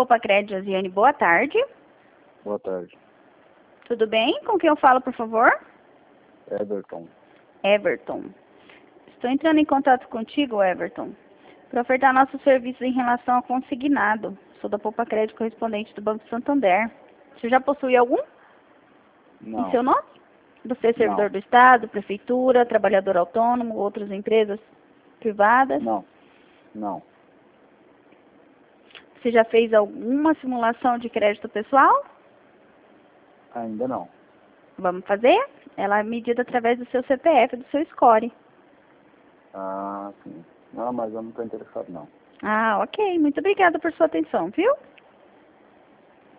Poupa Crédito, Josiane. Boa tarde. Boa tarde. Tudo bem? Com quem eu falo, por favor? Everton. Everton. Estou entrando em contato contigo, Everton, para ofertar nossos serviços em relação ao consignado. Sou da Poupa Crédito, correspondente do Banco Santander. Você já possui algum? Não. Em seu nome? Você é servidor do Estado, prefeitura, trabalhador autônomo, outras empresas privadas? Não. Não. Você já fez alguma simulação de crédito pessoal? Ainda não. Vamos fazer? Ela é medida através do seu CPF, do seu score. Ah, sim. Não, mas eu não estou interessado, não. Ah, ok. Muito obrigada por sua atenção, viu?